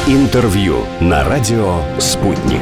Интервью на радио «Спутник».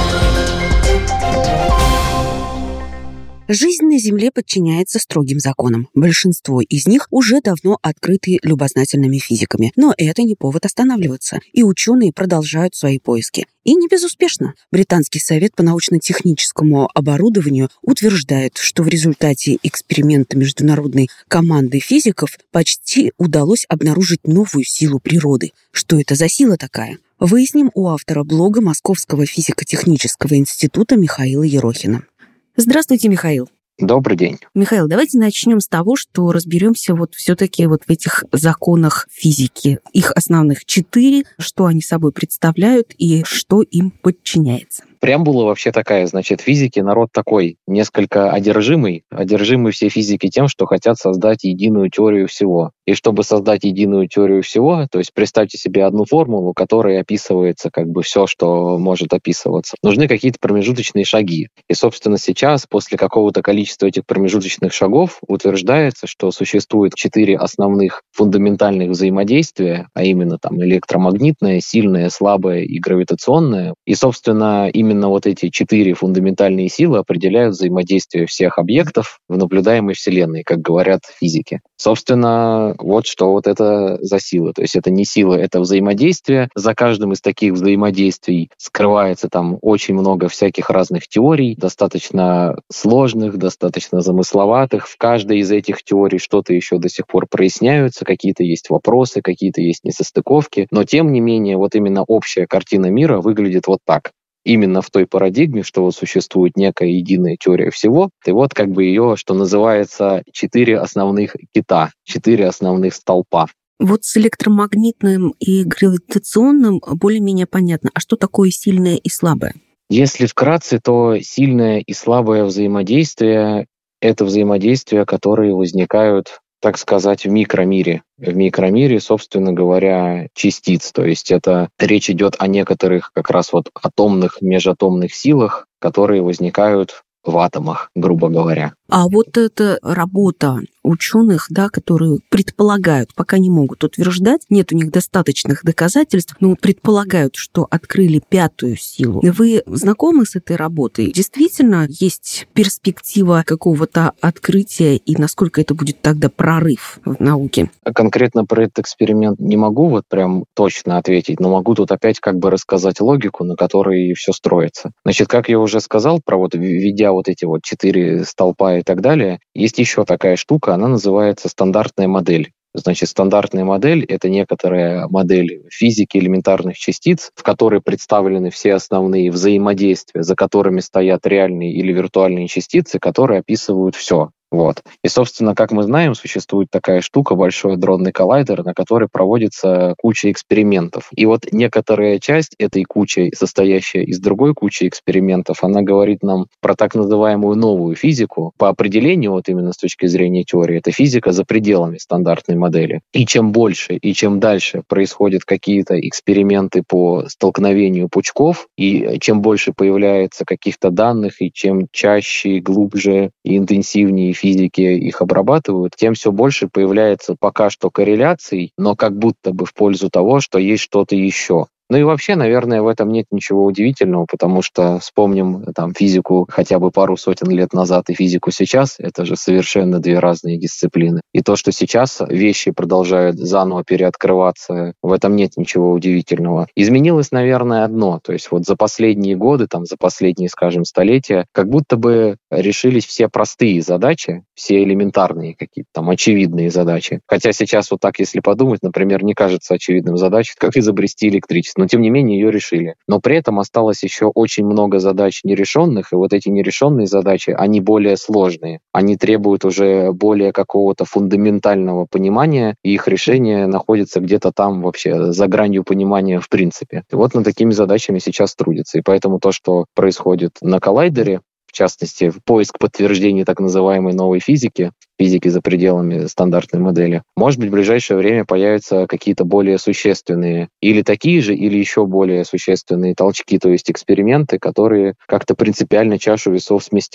Жизнь на Земле подчиняется строгим законам. Большинство из них уже давно открыты любознательными физиками. Но это не повод останавливаться. И ученые продолжают свои поиски. И не безуспешно. Британский совет по научно-техническому оборудованию утверждает, что в результате эксперимента международной команды физиков почти удалось обнаружить новую силу природы. Что это за сила такая? Выясним у автора блога Московского физико-технического института Михаила Ерохина. Здравствуйте, Михаил. Добрый день. Михаил, давайте начнем с того, что разберемся все-таки в этих законах физики. Их основных 4, что они собой представляют и что им подчиняется. Преамбула вообще такая, физики народ такой, несколько одержимый все физики тем, что хотят создать единую теорию всего. И чтобы создать единую теорию всего, то есть представьте себе одну формулу, которой описывается все, что может описываться. Нужны какие-то промежуточные шаги. И, собственно, сейчас, после какого-то количества этих промежуточных шагов, утверждается, что существует 4 основных фундаментальных взаимодействия, а именно электромагнитное, сильное, слабое и гравитационное. И, собственно, именно эти 4 фундаментальные силы определяют взаимодействие всех объектов в наблюдаемой Вселенной, как говорят физики. Собственно, что это за сила. То есть это не сила, это взаимодействие. За каждым из таких взаимодействий скрывается очень много всяких разных теорий, достаточно сложных, достаточно замысловатых. В каждой из этих теорий что-то еще до сих пор проясняются, какие-то есть вопросы, какие-то есть несостыковки. Но тем не менее, именно общая картина мира выглядит так. Именно в той парадигме, что существует некая единая теория всего, и ее, что называется, 4 основных кита, 4 основных столпа. С электромагнитным и гравитационным более-менее понятно. А что такое сильное и слабое? Если вкратце, то сильное и слабое взаимодействие — это взаимодействия, которые возникают, так сказать, в микромире. В микромире, собственно говоря, частиц. То есть это речь идет о некоторых как раз атомных, межатомных силах, которые возникают в атомах, грубо говоря. А эта работа ученых, которые предполагают, пока не могут утверждать, нет у них достаточных доказательств, но предполагают, что открыли 5-ю силу. Вы знакомы с этой работой? Действительно есть перспектива какого-то открытия, и насколько это будет тогда прорыв в науке? Конкретно про этот эксперимент не могу прям точно ответить, но могу тут опять рассказать логику, на которой все строится. Как я уже сказал, введя эти 4 столпа и так далее, есть еще такая штука, она называется стандартная модель. Стандартная модель — это некоторая модель физики элементарных частиц, в которой представлены все основные взаимодействия, за которыми стоят реальные или виртуальные частицы, которые описывают все. И, собственно, как мы знаем, существует такая штука, Большой адронный коллайдер, на которой проводится куча экспериментов. И некоторая часть этой кучи, состоящая из другой кучи экспериментов, она говорит нам про так называемую новую физику. По определению, именно с точки зрения теории, это физика за пределами стандартной модели. И чем больше и чем дальше происходят какие-то эксперименты по столкновению пучков, и чем больше появляется каких-то данных, и чем чаще, глубже и интенсивнее физики их обрабатывают, тем все больше появляется пока что корреляций, но как будто бы в пользу того, что есть что-то еще. И вообще, наверное, в этом нет ничего удивительного, потому что вспомним физику хотя бы пару сотен лет назад и физику сейчас, это же совершенно 2 разные дисциплины. И то, что сейчас вещи продолжают заново переоткрываться, в этом нет ничего удивительного. Изменилось, наверное, одно, то есть за последние годы, за последние, столетия, как будто бы решились все простые задачи, все элементарные какие-то очевидные задачи. Хотя сейчас если подумать, например, не кажется очевидным задачей, как изобрести электричество. Но, тем не менее, ее решили. Но при этом осталось еще очень много задач нерешенных, и эти нерешенные задачи, они более сложные. Они требуют уже более какого-то фундаментального понимания, и их решение находится где-то там вообще за гранью понимания в принципе. И над такими задачами сейчас трудятся. И поэтому то, что происходит на коллайдере, в частности, поиск подтверждений так называемой новой физики за пределами стандартной модели, может быть, в ближайшее время появятся какие-то более существенные или такие же, или еще более существенные толчки, то есть эксперименты, которые как-то принципиально чашу весов сместят.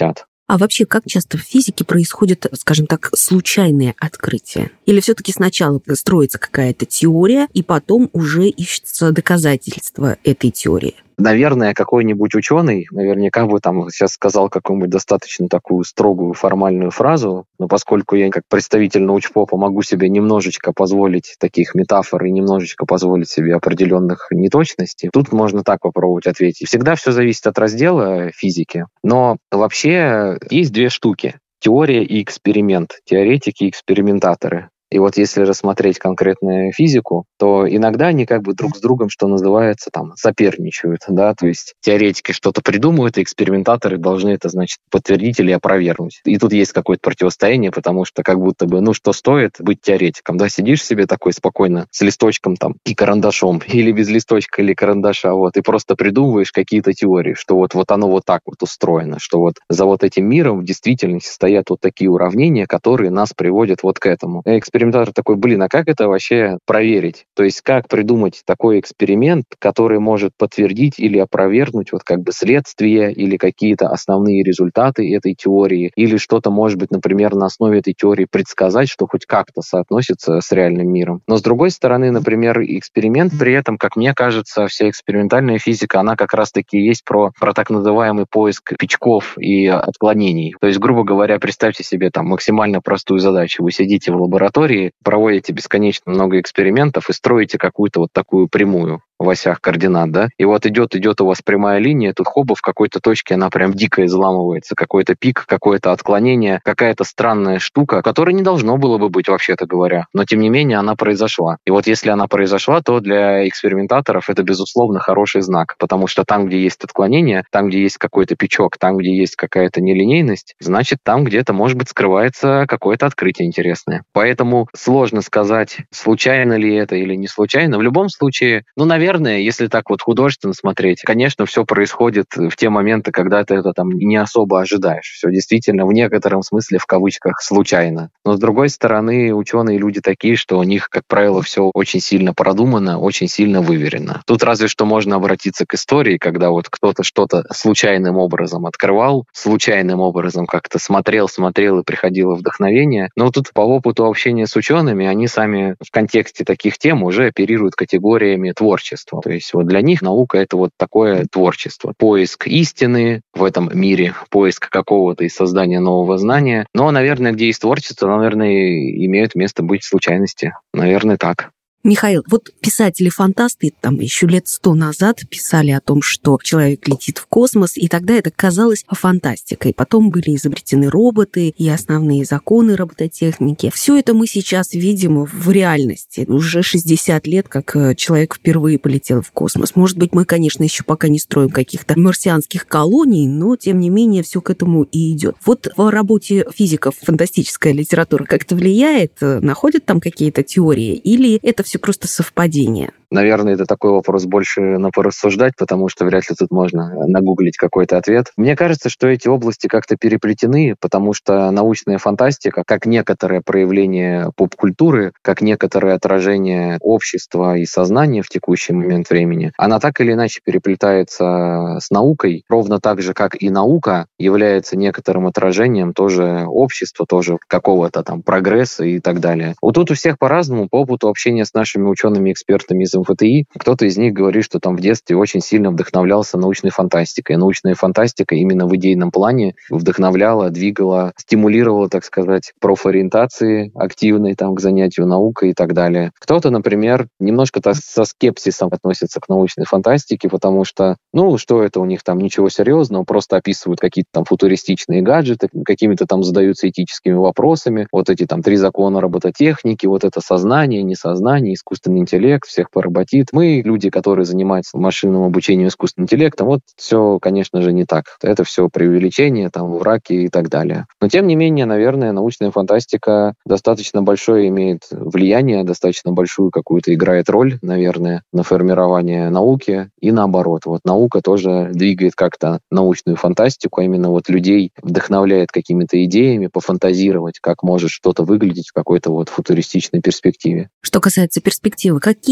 А вообще, как часто в физике происходят, скажем так, случайные открытия? Или все-таки сначала строится какая-то теория, и потом уже ищется доказательства этой теории? Наверное, какой-нибудь ученый наверняка бы там сейчас сказал какую-нибудь достаточно такую строгую формальную фразу, но поскольку я как представитель научпопа могу себе немножечко позволить таких метафор и немножечко позволить себе определенных неточностей, тут можно так попробовать ответить. Всегда все зависит от раздела физики, но вообще есть две штуки. Теория и эксперимент, теоретики и экспериментаторы. И вот если рассмотреть конкретную физику, то иногда они как бы друг с другом, что называется, там, соперничают, да, то есть теоретики что-то придумывают, и экспериментаторы должны это, значит, подтвердить или опровергнуть. И тут есть какое-то противостояние, потому что как будто бы, ну, что стоит быть теоретиком, да, сидишь себе такой спокойно с листочком там и карандашом, или без листочка, или карандаша, вот, и просто придумываешь какие-то теории, что вот оно вот так вот устроено, что вот за вот этим миром в действительности стоят вот такие уравнения, которые нас приводят вот к этому. Экспериментатор такой, а как это вообще проверить? То есть как придумать такой эксперимент, который может подтвердить или опровергнуть вот как бы следствие или какие-то основные результаты этой теории, или что-то, может быть, например, на основе этой теории предсказать, что хоть как-то соотносится с реальным миром. Но с другой стороны, например, эксперимент при этом, как мне кажется, вся экспериментальная физика, она как раз-таки есть про так называемый поиск пятчков и отклонений. То есть, грубо говоря, представьте себе там максимально простую задачу. Вы сидите в лаборатории, проводите бесконечно много экспериментов и строите какую-то вот такую прямую в осях координат, да, и вот идет у вас прямая линия, тут хоба в какой-то точке она прям дико изламывается, какой-то пик, какое-то отклонение, какая-то странная штука, которая не должно было бы быть, вообще-то говоря, но тем не менее она произошла. И вот если она произошла, то для экспериментаторов это, безусловно, хороший знак, потому что там, где есть отклонение, там, где есть какой-то пичок, там, где есть какая-то нелинейность, значит, там где-то, может быть, скрывается какое-то открытие интересное. Поэтому сложно сказать, случайно ли это или не случайно. В любом случае, наверное, если так вот художественно смотреть, конечно, все происходит в те моменты, когда ты это там не особо ожидаешь. Все действительно в некотором смысле, в кавычках, случайно. Но с другой стороны, ученые люди такие, что у них, как правило, все очень сильно продумано, очень сильно выверено. Тут разве что можно обратиться к истории, когда вот кто-то что-то случайным образом открывал, случайным образом как-то смотрел и приходило вдохновение. Но тут по опыту общения с учеными, они сами в контексте таких тем уже оперируют категориями творчества. То есть вот для них наука — это вот такое творчество. Поиск истины в этом мире, поиск какого-то и создания нового знания. Но, наверное, где есть творчество, наверное, имеют место быть случайности. Наверное, так. Михаил, вот писатели-фантасты там еще лет 100 назад писали о том, что человек летит в космос, и тогда это казалось фантастикой. Потом были изобретены роботы и основные законы робототехники. Все это мы сейчас видим в реальности. Уже 60 лет, как человек впервые полетел в космос. Может быть, мы, конечно, еще пока не строим каких-то марсианских колоний, но, тем не менее, все к этому и идет. Вот в работе физиков фантастическая литература как-то влияет? Находят там какие-то теории? Или это все просто совпадение? Наверное, это такой вопрос больше на порассуждать, потому что вряд ли тут можно нагуглить какой-то ответ. Мне кажется, что эти области как-то переплетены, потому что научная фантастика, как некоторое проявление поп-культуры, как некоторое отражение общества и сознания в текущий момент времени, она так или иначе переплетается с наукой, ровно так же, как и наука является некоторым отражением тоже общества, тоже какого-то там прогресса и так далее. Вот тут у всех по-разному, по опыту общения с нашими учеными-экспертами из МФТИ, кто-то из них говорит, что там в детстве очень сильно вдохновлялся научной фантастикой. Научная фантастика именно в идейном плане вдохновляла, двигала, стимулировала, так сказать, профориентации активной там, к занятию наукой и так далее. Кто-то, например, немножко со скепсисом относится к научной фантастике, потому что, что это у них там, ничего серьезного, просто описывают какие-то там футуристичные гаджеты, какими-то там задаются этическими вопросами, вот эти там 3 закона робототехники, вот это сознание, несознание, искусственный интеллект, всех поработит. Мы, люди, которые занимаются машинным обучением искусственным интеллектом, вот все, конечно же, не так. Это все преувеличение, там, враки и так далее. Но, тем не менее, наверное, научная фантастика достаточно большое имеет влияние, достаточно большую какую-то играет роль, наверное, на формирование науки и наоборот. Вот наука тоже двигает как-то научную фантастику, а именно вот людей вдохновляет какими-то идеями пофантазировать, как может что-то выглядеть в какой-то вот футуристичной перспективе. Что касается перспективы, какие, на ваш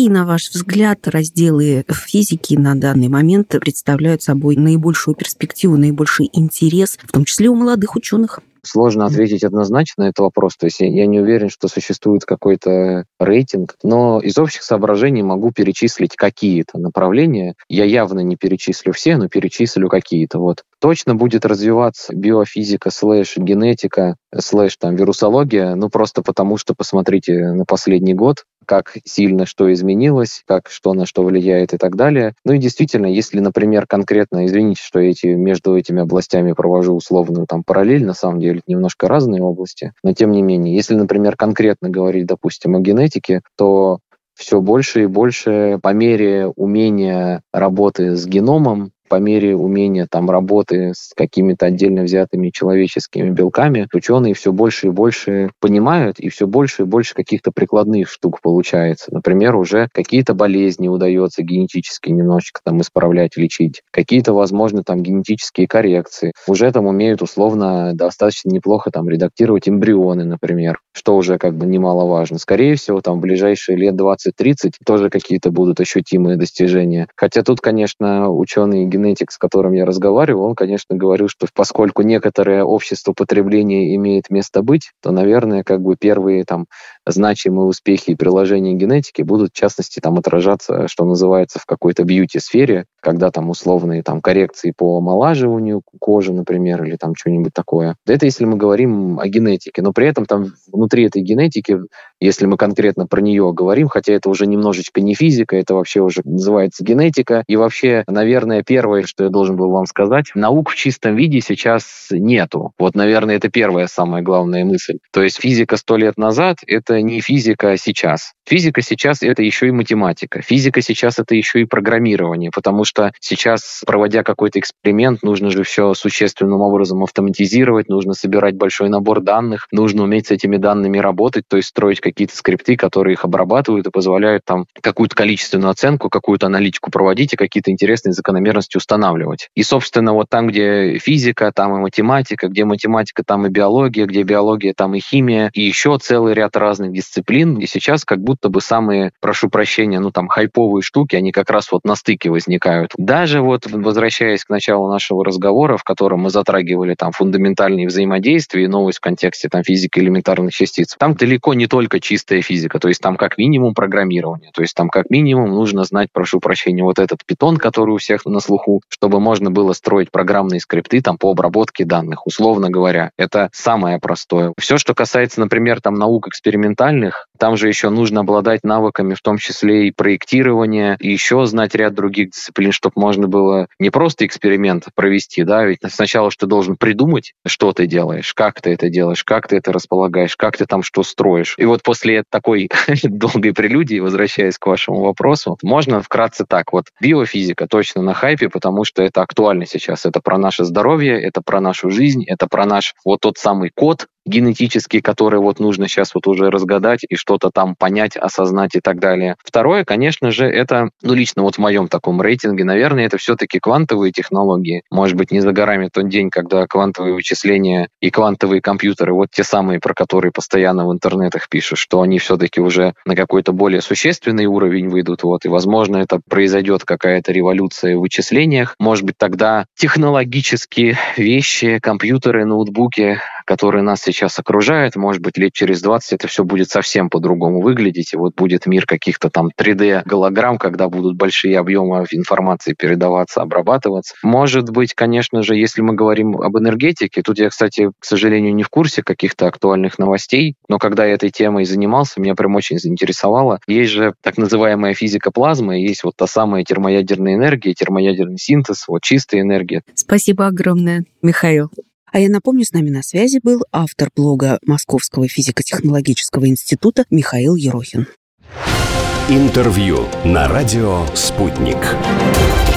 ваш взгляд, разделы физики на данный момент представляют собой наибольшую перспективу, наибольший интерес, в том числе у молодых ученых? Сложно ответить однозначно на этот вопрос. То есть я не уверен, что существует какой-то рейтинг, но из общих соображений могу перечислить какие-то направления. Я явно не перечислю все, но перечислю какие-то. Вот. Точно будет развиваться биофизика / генетика / вирусология, просто потому что посмотрите на последний год, как сильно что изменилось, как что на что влияет и так далее. И действительно, если, например, конкретно, извините, что я между этими областями провожу условную параллель, на самом деле это немножко разные области, но тем не менее, если, например, конкретно говорить, допустим, о генетике, то все больше и больше по мере умения работы с геномом, по мере умения работы с какими-то отдельно взятыми человеческими белками, ученые все больше и больше понимают, и все больше и больше каких-то прикладных штук получается. Например, уже какие-то болезни удается генетически немножечко исправлять, лечить, какие-то, возможно, генетические коррекции. Уже умеют условно достаточно неплохо редактировать эмбрионы, например, что уже немаловажно. Скорее всего, в ближайшие лет 20-30 тоже какие-то будут ощутимые достижения. Хотя тут, конечно, ученые генетик, с которым я разговаривал, он, конечно, говорил, что поскольку некоторое общество потребления имеет место быть, то, наверное, первые значимые успехи и приложения генетики будут, в частности, отражаться, что называется, в какой-то бьюти-сфере, когда условные коррекции по омолаживанию кожи, например, или что-нибудь такое. Это если мы говорим о генетике. Но при этом внутри этой генетики, если мы конкретно про нее говорим, хотя это уже немножечко не физика, это вообще уже называется генетика. И вообще, наверное, первое, что я должен был вам сказать, наук в чистом виде сейчас нету. Вот, наверное, это первая самая главная мысль. То есть физика 100 лет назад — это не физика сейчас. Физика сейчас — это еще и математика. Физика сейчас — это еще и программирование, потому что сейчас, проводя какой-то эксперимент, нужно же все существенным образом автоматизировать, нужно собирать большой набор данных, нужно уметь с этими данными работать, то есть строить какие-то скрипты, которые их обрабатывают и позволяют какую-то количественную оценку, какую-то аналитику проводить и какие-то интересные закономерности устанавливать. И, собственно, вот там, где физика, там и математика, где математика, там и биология, где биология, там и химия, и еще целый ряд разных дисциплин. И сейчас как будто бы самые, прошу прощения, хайповые штуки, они как раз на стыке возникают. Даже возвращаясь к началу нашего разговора, в котором мы затрагивали фундаментальные взаимодействия и новость в контексте физики элементарных частиц, там далеко не только чистая физика, то есть там как минимум программирование, то есть там как минимум нужно знать, прошу прощения, этот Python, который у всех на слуху, чтобы можно было строить программные скрипты по обработке данных, условно говоря. Это самое простое. Все, что касается, например, наук экспериментальных, там же еще нужно обладать навыками, в том числе и проектирования, и еще знать ряд других дисциплин, чтобы можно было не просто эксперимент провести, ведь сначала что ты должен придумать, что ты делаешь, как ты это делаешь, как ты это располагаешь, как ты что строишь. И после такой долгой прелюдии, возвращаясь к вашему вопросу, можно вкратце так. Биофизика точно на хайпе, потому что это актуально сейчас. Это про наше здоровье, это про нашу жизнь, это про наш тот самый код генетический, который нужно сейчас уже разгадать и что-то понять, осознать и так далее. Второе, конечно же, это, лично в моем таком рейтинге, наверное, это все-таки квантовые технологии. Может быть, не за горами тот день, когда квантовые вычисления и квантовые компьютеры, те самые, про которые постоянно в интернетах пишут, что они все-таки уже на какой-то более существенный уровень выйдут, и, возможно, это произойдет какая-то революция в вычислениях. Может быть, тогда технологические вещи, компьютеры, ноутбуки, которые нас сейчас окружают, может быть, лет через 20 это все будет совсем по-другому выглядеть, и будет мир каких-то 3D-голограмм, когда будут большие объемы информации передаваться, обрабатываться. Может быть, конечно же, если мы говорим об энергетике, тут я, кстати, к сожалению, не в курсе каких-то актуальных новостей, но когда я этой темой занимался, меня прям очень заинтересовало. Есть же так называемая физика плазмы, есть та самая термоядерная энергия, термоядерный синтез, чистая энергия. Спасибо огромное, Михаил. А я напомню, с нами на связи был автор блога Московского физико-технологического института Михаил Ерохин. Интервью на радио «Спутник».